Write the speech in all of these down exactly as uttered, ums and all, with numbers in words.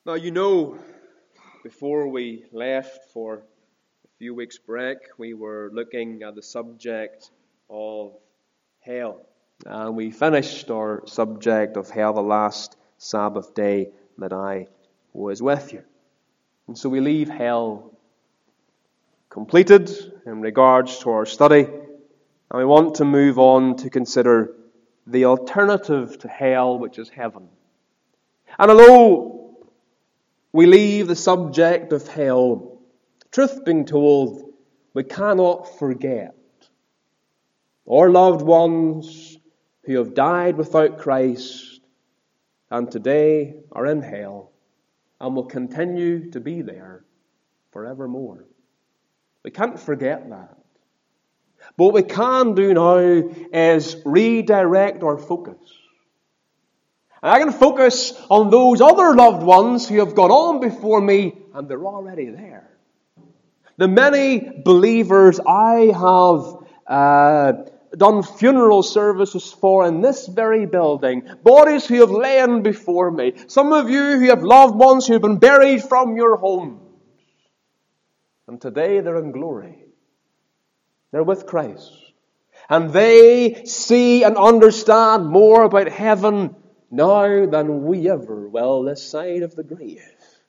Now, you know, before we left for a few weeks' break, we were looking at the subject of hell. And we finished our subject of hell the last Sabbath day that I was with you. And so we leave hell completed in regards to our study. And we want to move on to consider the alternative to hell, which is heaven. And although we leave the subject of hell, truth being told, we cannot forget our loved ones who have died without Christ and today are in hell and will continue to be there forevermore. We can't forget that. But what we can do now is redirect our focus. And I can focus on those other loved ones who have gone on before me and they're already there. The many believers I have uh, done funeral services for in this very building, bodies who have lain before me, some of you who have loved ones who have been buried from your homes. And today they're in glory. They're with Christ. And they see and understand more about heaven now than we ever will this side of the grave.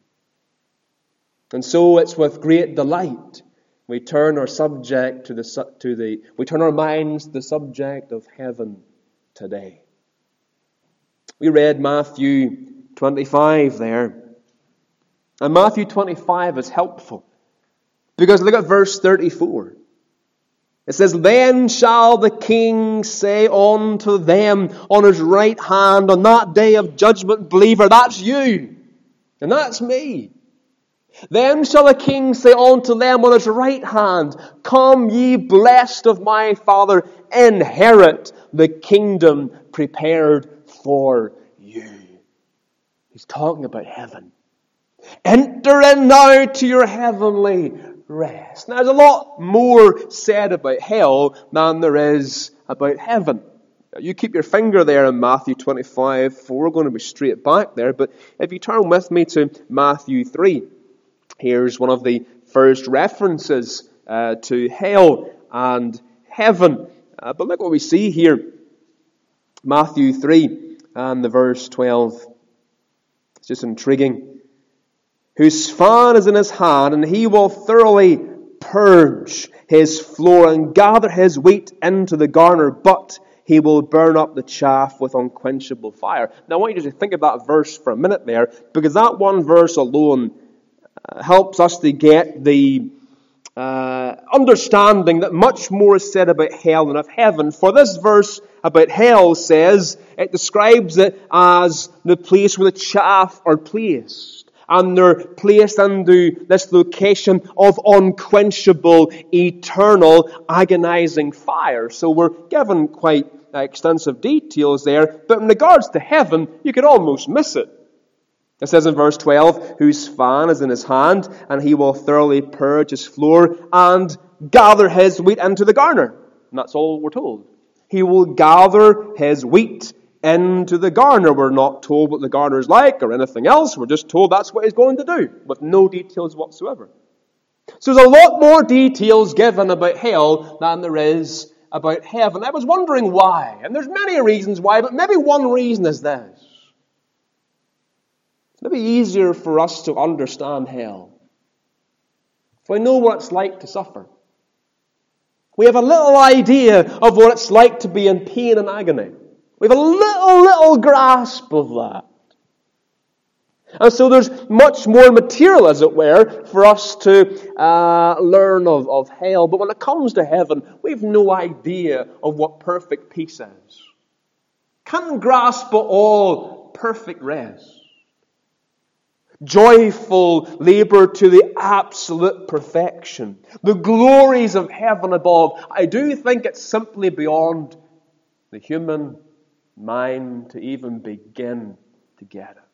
And so it's with great delight we turn our subject to the to the we turn our minds to the subject of heaven today. We read Matthew twenty-five there. And Matthew twenty-five is helpful because look at verse thirty-four. It says, "Then shall the King say unto them on his right hand on that day of judgment," believer, that's you, and that's me. "Then shall the King say unto them on his right hand, Come ye blessed of my Father, inherit the kingdom prepared for you." He's talking about heaven. "Enter in now to your heavenly rest." Now, there's a lot more said about hell than there is about heaven. You keep your finger there in Matthew twenty-five, for we're going to be straight back there. But if you turn with me to Matthew three, here's one of the first references uh, to hell and heaven. Uh, but look what we see here. Matthew three and the verse twelve. It's just intriguing. "Whose fan is in his hand, and he will thoroughly purge his floor and gather his wheat into the garner, but he will burn up the chaff with unquenchable fire." Now I want you to think of that verse for a minute there, because that one verse alone uh, helps us to get the uh, understanding that much more is said about hell than of heaven. For this verse about hell says, it describes it as the place where the chaff are placed. And they're placed into this location of unquenchable, eternal, agonizing fire. So we're given quite extensive details there. But in regards to heaven, you could almost miss it. It says in verse twelve, "Whose fan is in his hand, and he will thoroughly purge his floor and gather his wheat into the garner." And that's all we're told. He will gather his wheat into the garner. We're not told what the garner is like or anything else. We're just told that's what he's going to do, with no details whatsoever. So there's a lot more details given about hell than there is about heaven. I was wondering why, and there's many reasons why, but maybe one reason is this. It's maybe easier for us to understand hell if we know what it's like to suffer. We have a little idea of what it's like to be in pain and agony. We have a little, little grasp of that. And so there's much more material, as it were, for us to uh, learn of, of hell. But when it comes to heaven, we have no idea of what perfect peace is. Can't grasp at all perfect rest. Joyful labor to the absolute perfection. The glories of heaven above. I do think it's simply beyond the human mind to even begin to get it.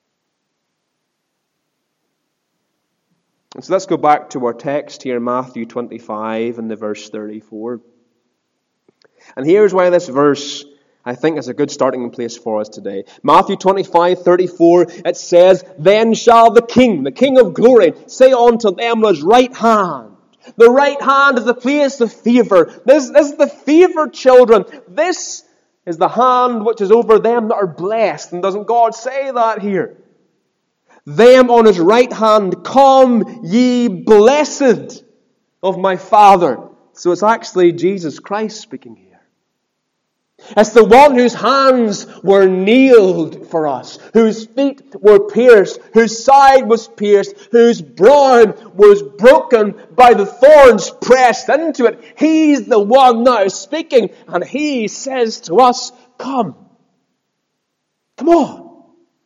And so let's go back to our text here, Matthew twenty-five and the verse thirty-four. And here's why this verse I think is a good starting place for us today. Matthew twenty-five thirty-four, it says, Then shall the King, the King of glory, say unto them on his right hand. The right hand is the place of favor. This, this is the favored children. This is the hand which is over them that are blessed. And doesn't God say that here? Them on his right hand, Come ye blessed of my Father. So it's actually Jesus Christ speaking here. It's the one whose hands were nailed for us, whose feet were pierced, whose side was pierced, whose brow was broken by the thorns pressed into it. He's the one now speaking, and he says to us, Come. Come on.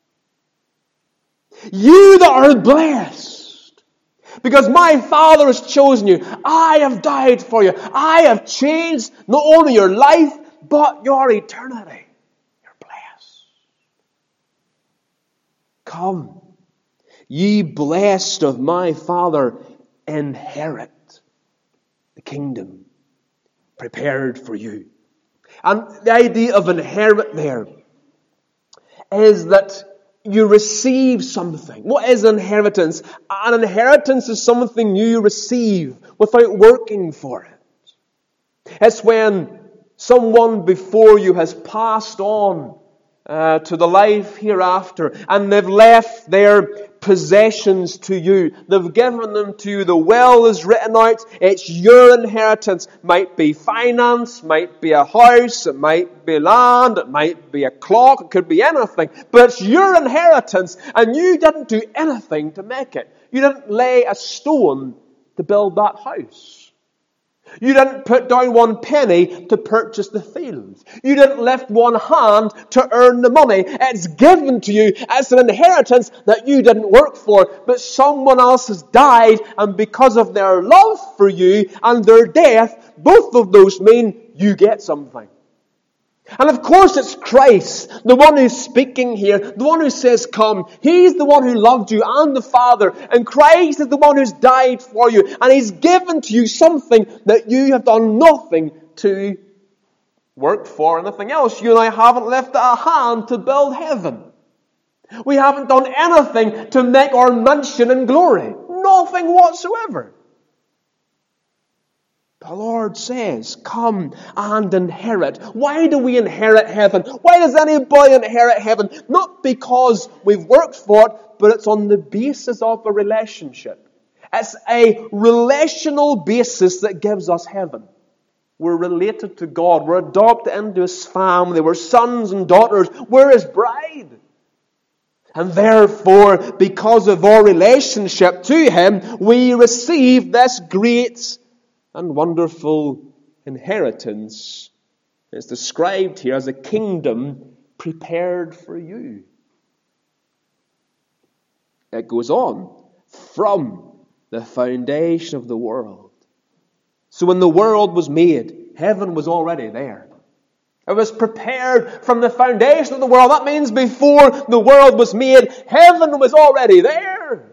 You that are blessed, because my Father has chosen you. I have died for you. I have changed not only your life, but your eternity. You're blessed. Come, ye blessed of my Father, inherit the kingdom prepared for you. And the idea of inherit there is that you receive something. What is inheritance? An inheritance is something you receive without working for it. It's when someone before you has passed on uh, to the life hereafter, and they've left their possessions to you. They've given them to you. The will is written out. It's your inheritance. Might be finance, might be a house, it might be land, it might be a clock, it could be anything. But it's your inheritance, and you didn't do anything to make it. You didn't lay a stone to build that house. You didn't put down one penny to purchase the field. You didn't lift one hand to earn the money. It's given to you as an inheritance that you didn't work for, but someone else has died, and because of their love for you and their death, both of those mean you get something. And of course it's Christ, the one who's speaking here, the one who says, Come. He's the one who loved you and the Father. And Christ is the one who's died for you. And He's given to you something that you have done nothing to work for, anything else. You and I haven't lifted a hand to build heaven. We haven't done anything to make our mansion in glory. Nothing whatsoever. The Lord says, Come and inherit. Why do we inherit heaven? Why does anybody inherit heaven? Not because we've worked for it, but it's on the basis of a relationship. It's a relational basis that gives us heaven. We're related to God. We're adopted into His family. We're sons and daughters. We're His bride. And therefore, because of our relationship to Him, we receive this great and wonderful inheritance. It's described here as a kingdom prepared for you. It goes on, from the foundation of the world. So when the world was made, heaven was already there. It was prepared from the foundation of the world. That means before the world was made, heaven was already there.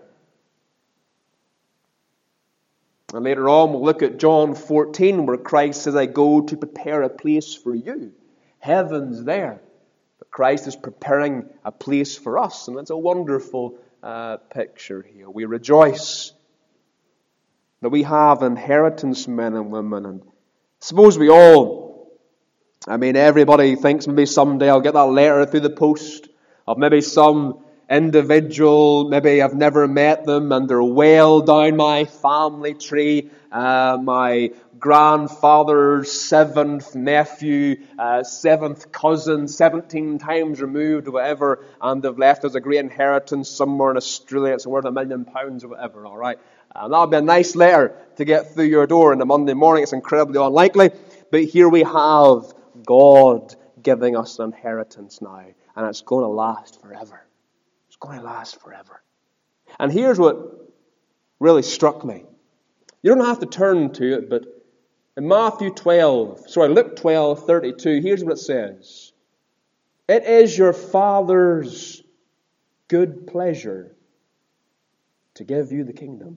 And later on, we'll look at John fourteen, where Christ says, I go to prepare a place for you. Heaven's there. But Christ is preparing a place for us. And it's a wonderful uh, picture here. We rejoice that we have inheritance, men and women. And suppose we all, I mean, everybody thinks maybe someday I'll get that letter through the post of maybe some individual, maybe I've never met them, and they're well down my family tree. Uh, my grandfather's seventh nephew, uh, seventh cousin, seventeen times removed, or whatever, and they've left us a great inheritance somewhere in Australia. It's worth a million pounds or whatever, all right? And that'll be a nice letter to get through your door on a Monday morning. It's incredibly unlikely, but here we have God giving us an inheritance now, and it's going to last forever. Going to last forever. And here's what really struck me. You don't have to turn to it, but in Matthew twelve, sorry, Luke twelve thirty-two, here's what it says. It is your Father's good pleasure to give you the kingdom.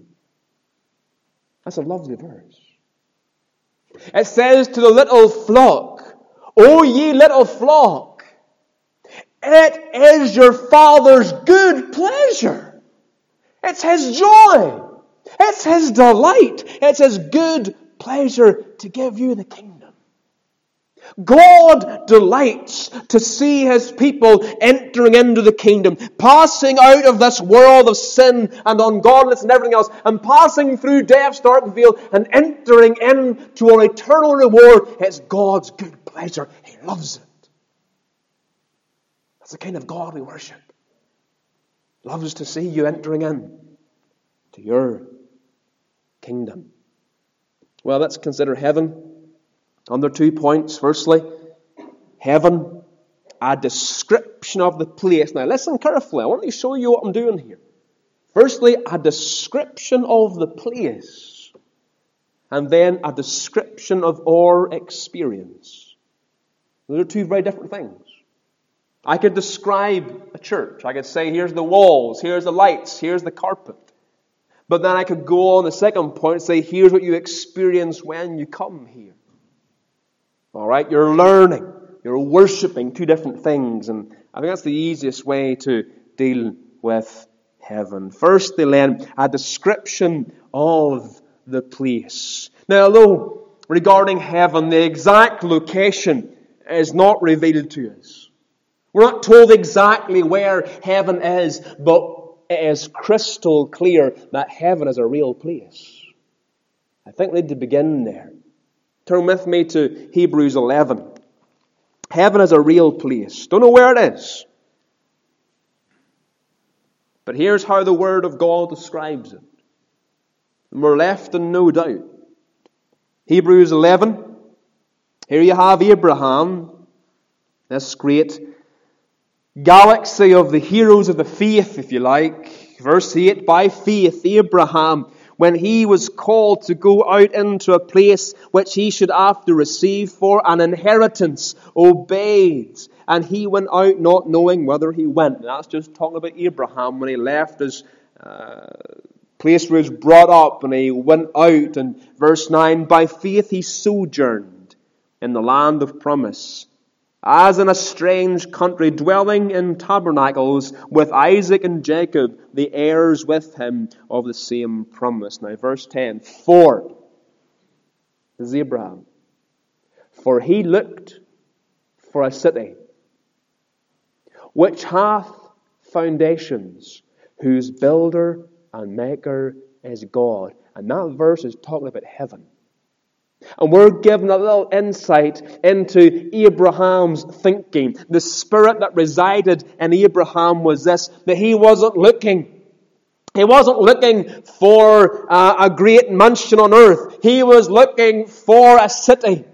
That's a lovely verse. It says to the little flock, O ye little flock, it is your Father's good pleasure. It's His joy. It's His delight. It's His good pleasure to give you the kingdom. God delights to see His people entering into the kingdom, passing out of this world of sin and ungodliness and everything else, and passing through death's dark veil and entering into our eternal reward. It's God's good pleasure. He loves it. That's the kind of God we worship. He loves to see you entering in to your kingdom. Well, let's consider heaven under two points. Firstly, heaven, a description of the place. Now listen carefully. I want to show you what I'm doing here. Firstly, a description of the place. And then a description of our experience. Those are two very different things. I could describe a church. I could say, here's the walls, here's the lights, here's the carpet. But then I could go on the second point and say, here's what you experience when you come here. All right, you're learning, you're worshiping, two different things. And I think that's the easiest way to deal with heaven. Firstly, then, a description of the place. Now, although regarding heaven, the exact location is not revealed to us. We're not told exactly where heaven is, but it is crystal clear that heaven is a real place. I think we need to begin there. Turn with me to Hebrews eleven. Heaven is a real place. Don't know where it is. But here's how the Word of God describes it. And we're left in no doubt. Hebrews eleven. Here you have Abraham. This great galaxy of the heroes of the faith, if you like. Verse eight, by faith Abraham, when he was called to go out into a place which he should after receive for an inheritance, obeyed. And he went out not knowing whither he went. And that's just talking about Abraham when he left his uh, place where he was brought up and he went out. And verse nine, by faith he sojourned in the land of promise, as in a strange country, dwelling in tabernacles with Isaac and Jacob, the heirs with him of the same promise. Now, verse ten. For, this is Abraham, for he looked for a city which hath foundations, whose builder and maker is God. And that verse is talking about heaven. And we're given a little insight into Abraham's thinking. The spirit that resided in Abraham was this, that he wasn't looking. He wasn't looking for uh, a great mansion on earth. He was looking for a city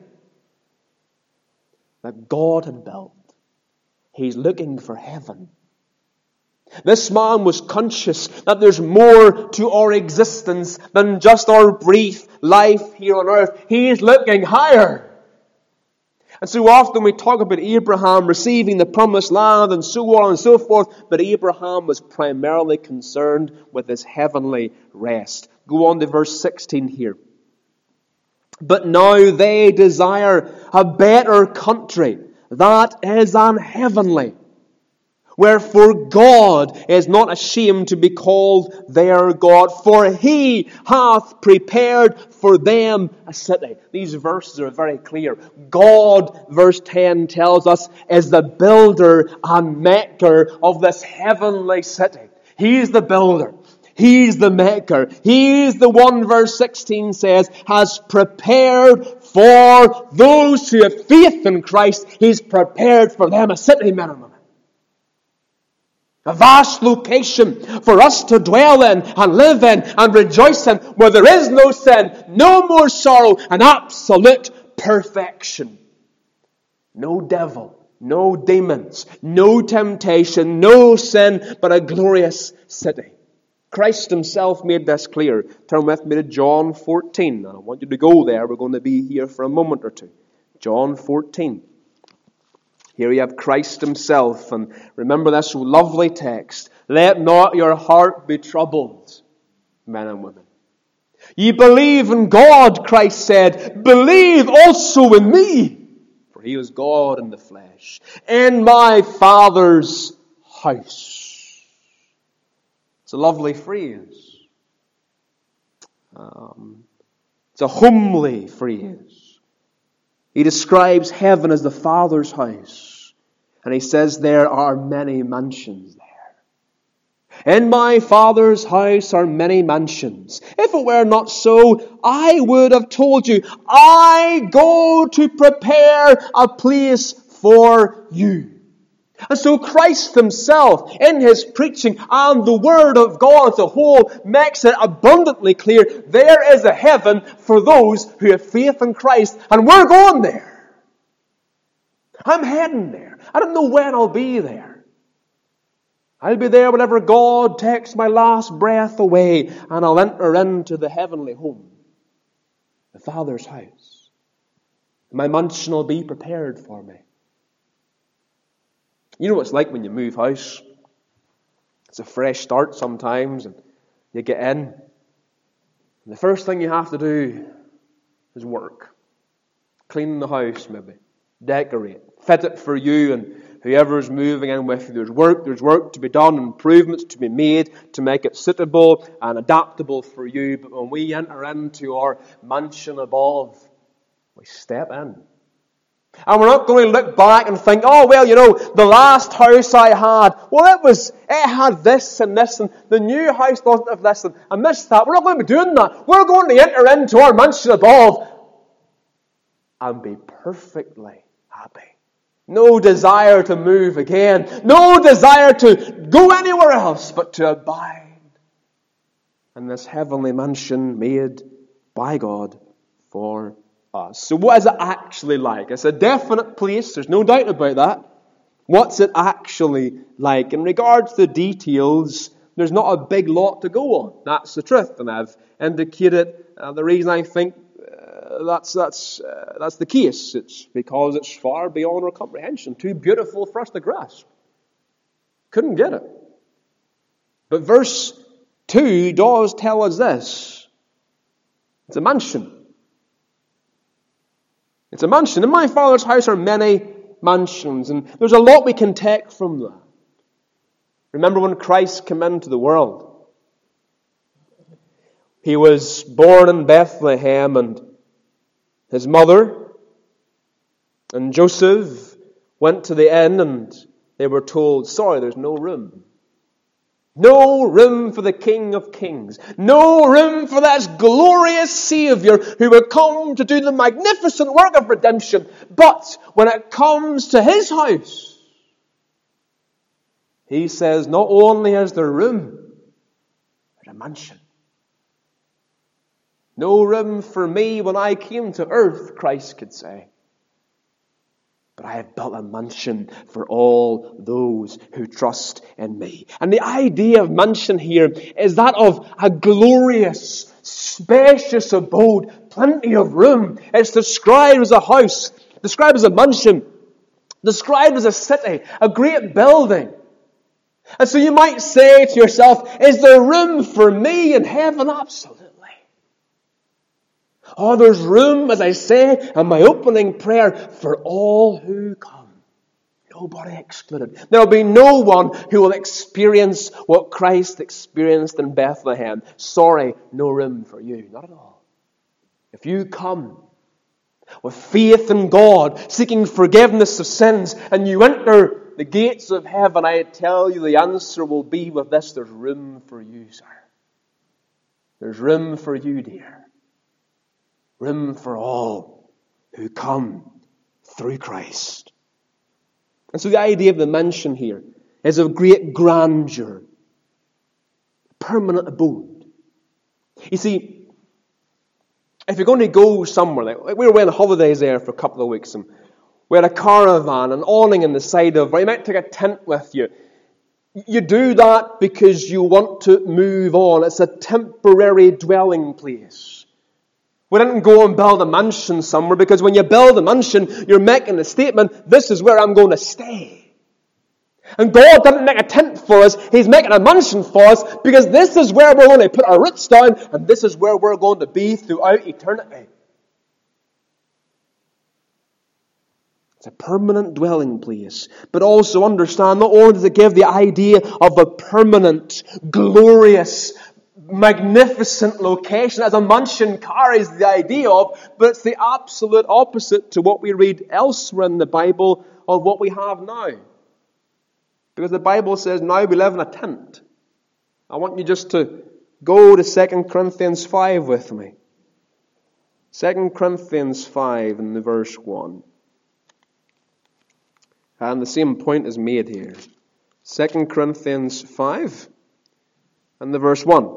that God had built. He's looking for heaven. This man was conscious that there's more to our existence than just our brief life here on earth. He's looking higher. And so often we talk about Abraham receiving the promised land and so on and so forth, but Abraham was primarily concerned with his heavenly rest. Go on to verse sixteen here. But now they desire a better country, that is an heavenly. Wherefore God is not ashamed to be called their God, for He hath prepared for them a city. These verses are very clear. God, verse ten tells us, is the builder and maker of this heavenly city. He's the builder. He's the maker. He's the one, verse sixteen says, has prepared for those who have faith in Christ. He's prepared for them a city, men and women. A vast location for us to dwell in and live in and rejoice in, where there is no sin, no more sorrow, and absolute perfection. No devil, no demons, no temptation, no sin, but a glorious city. Christ Himself made this clear. Turn with me to John fourteen. And I want you to go there. We're going to be here for a moment or two. John fourteen. Here you have Christ Himself, and remember this lovely text. Let not your heart be troubled, men and women. Ye believe in God, Christ said, believe also in me. For for he was God in the flesh. In my Father's house. It's a lovely phrase. Um, it's a homely phrase. He describes heaven as the Father's house. And he says there are many mansions there. In my Father's house are many mansions. If it were not so, I would have told you, I go to prepare a place for you. And so Christ himself, in his preaching and the Word of God as a whole, makes it abundantly clear there is a heaven for those who have faith in Christ. And we're going there. I'm heading there. I don't know when I'll be there. I'll be there whenever God takes my last breath away, and I'll enter into the heavenly home, the Father's house. My mansion will be prepared for me. You know what it's like when you move house? It's a fresh start sometimes, and you get in. And the first thing you have to do is work. Clean the house, maybe. Decorate. Fit it for you and whoever's moving in with you. There's work, there's work to be done, improvements to be made to make it suitable and adaptable for you. But when we enter into our mansion above, we step in. And we're not going to look back and think, oh, well, you know, the last house I had, well, it was, it had this and this, and the new house doesn't have this, and I missed that. We're not going to be doing that. We're going to enter into our mansion above and be perfectly happy. No desire to move again. No desire to go anywhere else but to abide in this heavenly mansion made by God for us. So what is it actually like? It's a definite place. There's no doubt about that. What's it actually like? In regards to the details, there's not a big lot to go on. That's the truth. And I've indicated uh, the reason I think uh, that's that's uh, that's the case. It's because it's far beyond our comprehension. Too beautiful for us to grasp. Couldn't get it. But verse two does tell us this. It's a mansion. It's a mansion. In my Father's house are many mansions. And there's a lot we can take from that. Remember when Christ came into the world? He was born in Bethlehem, and his mother and Joseph went to the inn, and they were told, sorry, there's no room. No room for the King of Kings. No room for this glorious Savior who would come to do the magnificent work of redemption. But when it comes to his house, he says, not only is there room, there's a mansion. No room for me when I came to earth, Christ could say. But I have built a mansion for all those who trust in me. And the idea of mansion here is that of a glorious, spacious abode, plenty of room. It's described as a house, described as a mansion, described as a city, a great building. And so you might say to yourself, is there room for me in heaven? Absolutely. Oh, there's room, as I say in my opening prayer, for all who come. Nobody excluded. There will be no one who will experience what Christ experienced in Bethlehem. Sorry, no room for you. Not at all. If you come with faith in God, seeking forgiveness of sins, and you enter the gates of heaven, I tell you the answer will be with this: there's room for you, sir. There's room for you, dear. Room for all who come through Christ. And so the idea of the mansion here is of great grandeur, permanent abode. You see, if you're going to go somewhere, like we were away on holidays there for a couple of weeks, and we had a caravan, an awning in the side of, or you might take a tent with you. You do that because you want to move on. It's a temporary dwelling place. We didn't go and build a mansion somewhere, because when you build a mansion, you're making a statement, this is where I'm going to stay. And God didn't make a tent for us, He's making a mansion for us, because this is where we're going to put our roots down, and this is where we're going to be throughout eternity. It's a permanent dwelling place. But also understand, not only does it give the idea of a permanent, glorious, magnificent location, as a mansion carries the idea of, but it's the absolute opposite to what we read elsewhere in the Bible of what we have now. Because the Bible says now we live in a tent. I want you just to go to Second Corinthians five with me. Second Corinthians five in the verse one. And the same point is made here. Second Corinthians five and the verse one.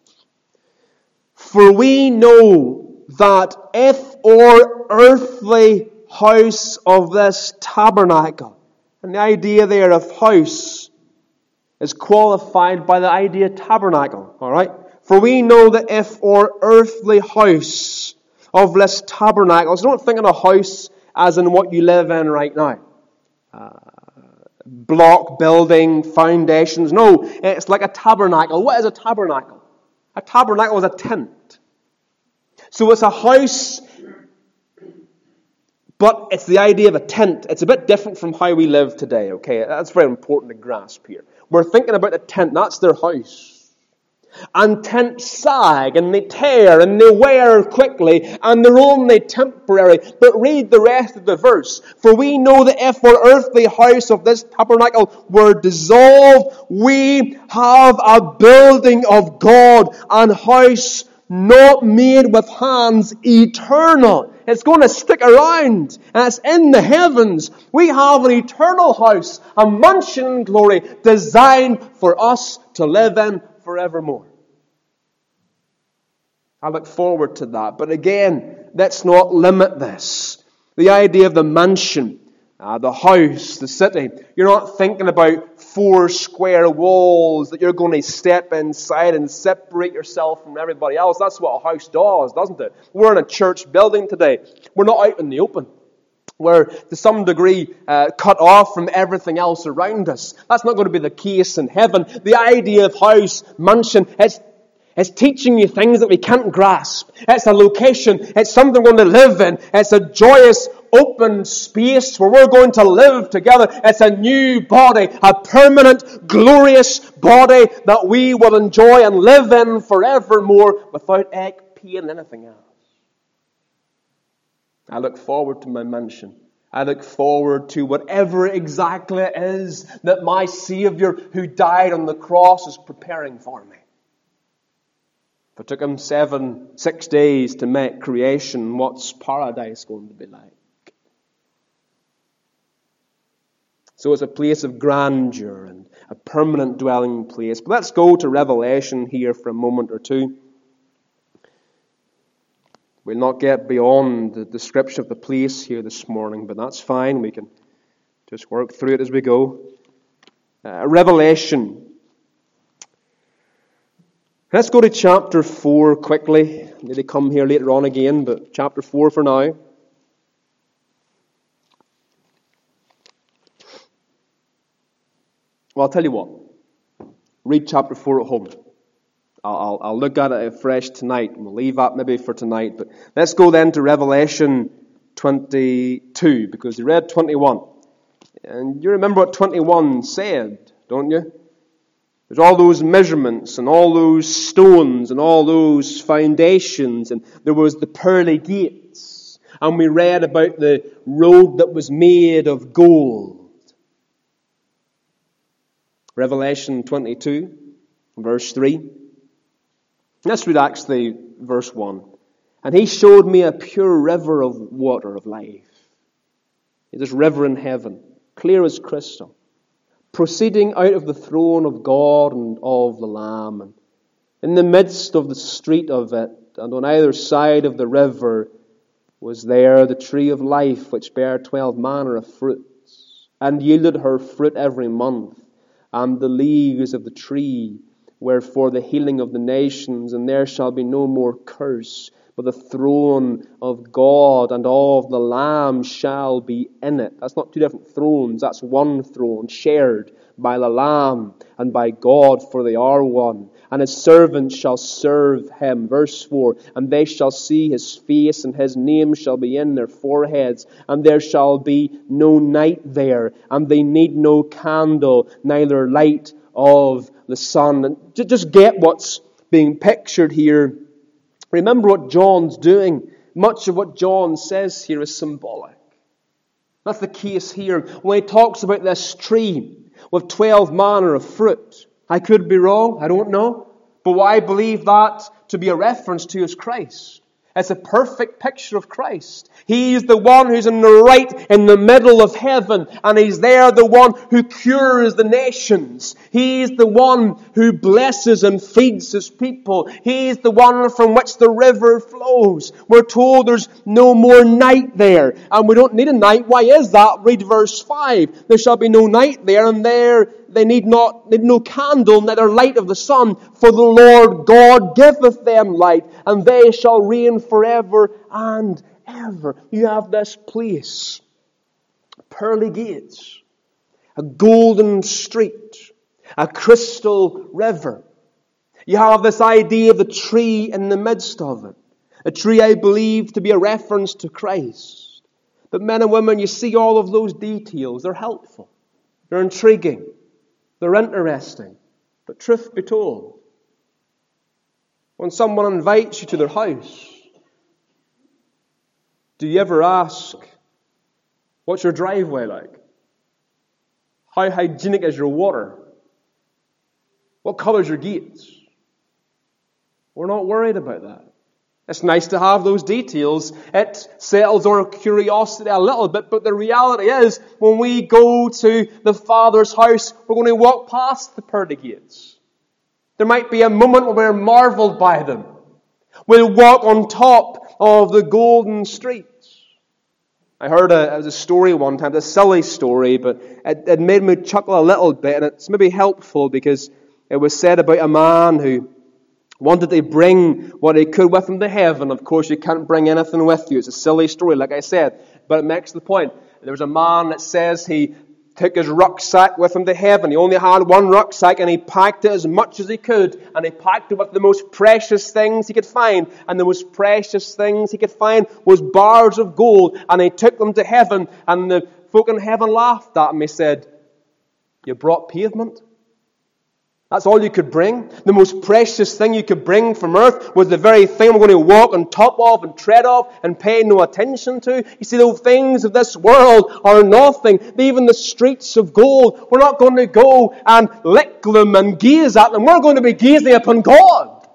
For we know that if our earthly house of this tabernacle, and the idea there of house is qualified by the idea tabernacle, alright? For we know that if our earthly house of this tabernacle, so don't think of a house as in what you live in right now. Uh, block building, foundations. No, it's like a tabernacle. What is a tabernacle? A tabernacle is a tent. So it's a house, but it's the idea of a tent. It's a bit different from how we live today, okay? That's very important to grasp here. We're thinking about a tent. That's their house. And tents sag, and they tear, and they wear quickly, and they're only temporary. But read the rest of the verse. For we know that if our earthly house of this tabernacle were dissolved, we have a building of God, an house not made with hands, eternal. It's going to stick around, and it's in the heavens. We have an eternal house, a mansion in glory, designed for us to live in forevermore. I look forward to that. But again, let's not limit this. The idea of the mansion, uh, the house, the city. You're not thinking about four square walls that you're going to step inside and separate yourself from everybody else. That's what a house does, doesn't it? We're in a church building today. We're not out in the open. We're, to some degree, uh, cut off from everything else around us. That's not going to be the case in heaven. The idea of house, mansion, it's, it's teaching you things that we can't grasp. It's a location. It's something we're going to live in. It's a joyous, open space where we're going to live together. It's a new body, a permanent, glorious body that we will enjoy and live in forevermore without ache, pain, and anything else. I look forward to my mansion. I look forward to whatever exactly it is that my Savior who died on the cross is preparing for me. If it took him seven, six days to make creation, what's paradise going to be like? So it's a place of grandeur and a permanent dwelling place. But let's go to Revelation here for a moment or two. We'll not get beyond the description of the place here this morning, but that's fine. We can just work through it as we go. Uh, Revelation. Let's go to chapter four quickly. Maybe come here later on again, but chapter four for now. Well, I'll tell you what. Read chapter four at home. I'll, I'll look at it afresh tonight. We'll leave that maybe for tonight. But let's go then to Revelation twenty-two, because you read twenty-one. And you remember what twenty-one said, don't you? There's all those measurements and all those stones and all those foundations. And there was the pearly gates. And we read about the road that was made of gold. Revelation twenty-two, verse three. Let's read actually verse one. And he showed me a pure river of water of life. This river in heaven, clear as crystal, proceeding out of the throne of God and of the Lamb. And in the midst of the street of it, and on either side of the river, was there the tree of life, which bare twelve manner of fruits, and yielded her fruit every month. And the leaves of the tree were for the healing of the nations, and there shall be no more curse, but the throne of God and of the Lamb shall be in it. That's not two different thrones, that's one throne shared by the Lamb and by God, for they are one. And his servants shall serve him. Verse four, and they shall see his face, and his name shall be in their foreheads, and there shall be no night there, and they need no candle, neither light of the sun. And just get what's being pictured here. Remember what John's doing. Much of what John says here is symbolic. That's the case here. When he talks about this tree with twelve manner of fruit, I could be wrong, I don't know. But what I believe that to be a reference to is Christ. It's a perfect picture of Christ. He's the one who's in the right in the middle of heaven, and He's there, the one who cures the nations. He's the one who blesses and feeds His people. He's the one from which the river flows. We're told there's no more night there, and we don't need a night. Why is that? Read verse five. There shall be no night there, and there they need not need no candle, neither light of the sun, for the Lord God giveth them light, and they shall reign forever and ever. You have this place, pearly gates, a golden street, a crystal river. You have this idea of the tree in the midst of it. A tree I believe to be a reference to Christ. But men and women, you see all of those details. They're helpful. They're intriguing. They're interesting. But truth be told, when someone invites you to their house, do you ever ask, what's your driveway like? How hygienic is your water? What colour's your gates? We're not worried about that. It's nice to have those details. It settles our curiosity a little bit, but the reality is, when we go to the Father's house, we're going to walk past the pearly gates. There might be a moment where we're marvelled by them. We'll walk on top of the golden streets. I heard a, it was a story one time, a silly story, but it, it made me chuckle a little bit, and it's maybe helpful because it was said about a man who wanted to bring what he could with him to heaven. Of course, you can't bring anything with you. It's a silly story, like I said, but it makes the point. There was a man that says he took his rucksack with him to heaven. He only had one rucksack, and he packed it as much as he could, and he packed it with the most precious things he could find, and the most precious things he could find was bars of gold, and he took them to heaven, and the folk in heaven laughed at him. He said, "You brought pavement? That's all you could bring? The most precious thing you could bring from earth was the very thing we're going to walk on top of and tread of and pay no attention to? You see, the things of this world are nothing. Even the streets of gold, we're not going to go and lick them and gaze at them. We're going to be gazing upon God."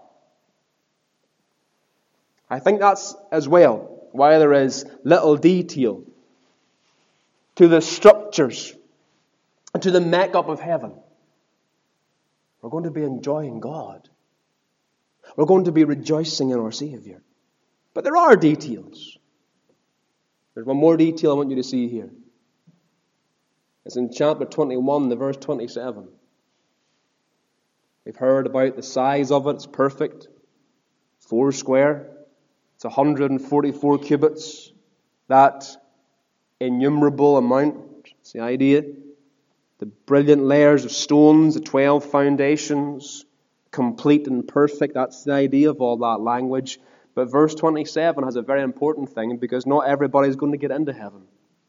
I think that's as well why there is little detail to the structures and to the makeup of heaven. We're going to be enjoying God. We're going to be rejoicing in our Savior. But there are details. There's one more detail I want you to see here. It's in chapter twenty-one, the verse twenty-seven. We've heard about the size of it. It's perfect. Four square. It's one hundred forty-four cubits. That innumerable amount. It's the idea. The brilliant layers of stones, the twelve foundations, complete and perfect. That's the idea of all that language. But verse twenty-seven has a very important thing, because not everybody is going to get into heaven.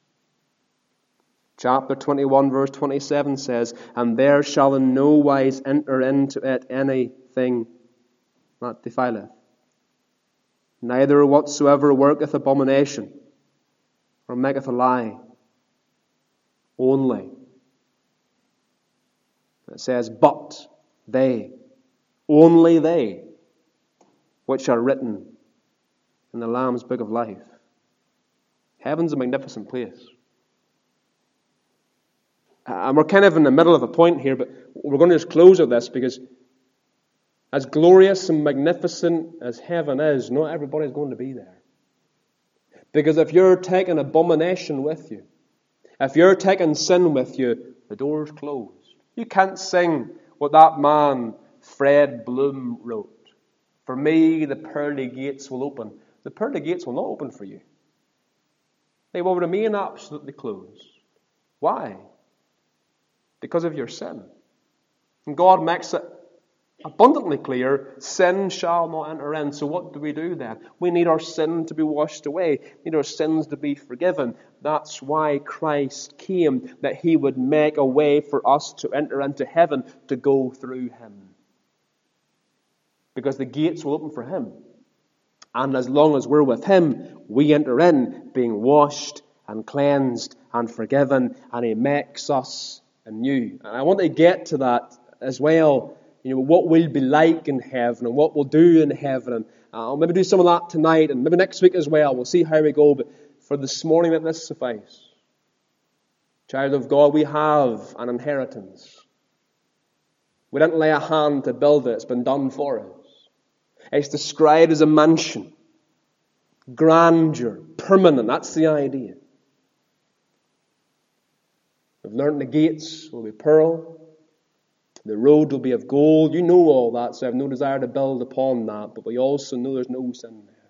Chapter twenty-one, verse twenty-seven says, "And there shall in no wise enter into it anything that defileth, neither whatsoever worketh abomination, or maketh a lie, only." It says, "But they, only they, which are written in the Lamb's book of life." Heaven's a magnificent place. And we're kind of in the middle of a point here, but we're going to just close with this, because as glorious and magnificent as heaven is, not everybody's going to be there. Because if you're taking abomination with you, if you're taking sin with you, the door's closed. You can't sing what that man, Fred Bloom, wrote. "For me, the pearly gates will open, the pearly gates will not open for you. They will remain absolutely closed. Why? Because of your sin. And God makes it abundantly clear, sin shall not enter in. So what do we do then? We need our sin to be washed away. We need our sins to be forgiven. That's why Christ came, that He would make a way for us to enter into heaven, to go through Him. Because the gates will open for Him. And as long as we're with Him, we enter in, being washed and cleansed and forgiven, and He makes us anew. And I want to get to that as well. You know, what we'll be like in heaven and what we'll do in heaven. And I'll maybe do some of that tonight and maybe next week as well. We'll see how we go. But for this morning, let this suffice. Child of God, we have an inheritance. We didn't lay a hand to build it. It's been done for us. It's described as a mansion. Grandeur. Permanent. That's the idea. We've learned the gates will be pearl. The road will be of gold. You know all that, so I have no desire to build upon that. But we also know there's no sin there.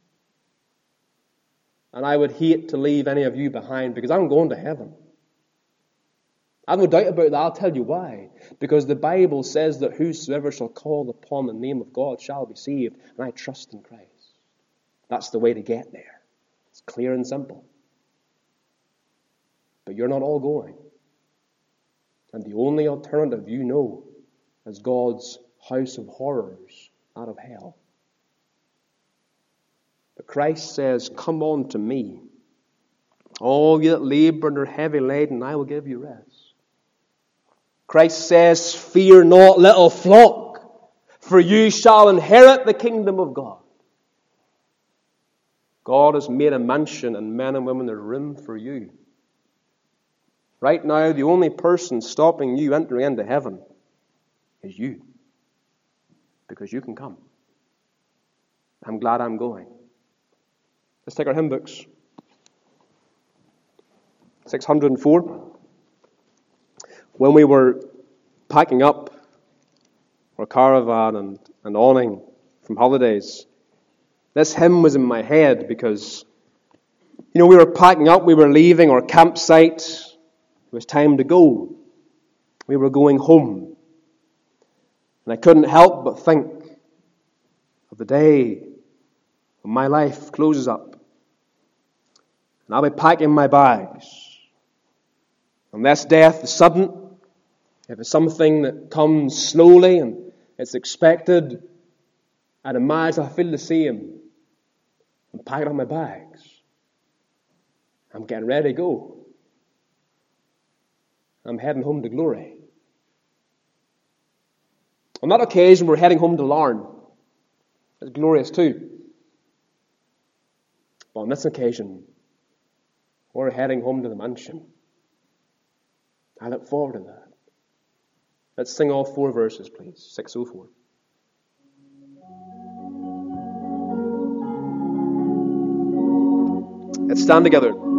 And I would hate to leave any of you behind because I'm going to heaven. I have no doubt about that. I'll tell you why. Because the Bible says that whosoever shall call upon the name of God shall be saved. And I trust in Christ. That's the way to get there. It's clear and simple. But you're not all going. And the only alternative you know is God's house of horrors, out of hell. But Christ says, come on to me. All you that labor and are heavy laden, I will give you rest. Christ says, fear not, little flock, for you shall inherit the kingdom of God. God has made a mansion, and men and women, there's room for you. Right now, the only person stopping you entering into heaven is you. Because you can come. I'm glad I'm going. Let's take our hymn books. six hundred four. When we were packing up our caravan and, and awning from holidays, this hymn was in my head because, you know, we were packing up, we were leaving our campsite. It was time to go. We were going home. And I couldn't help but think of the day when my life closes up. And I'll be packing my bags. Unless death is sudden, if it's something that comes slowly and it's expected, I'd imagine I feel the same. I'm packing up my bags. I'm getting ready to go. I'm heading home to glory. On that occasion, we're heading home to Larne. It's glorious too. But on this occasion, we're heading home to the mansion. I look forward to that. Let's sing all four verses, please. six oh four. Let's stand together.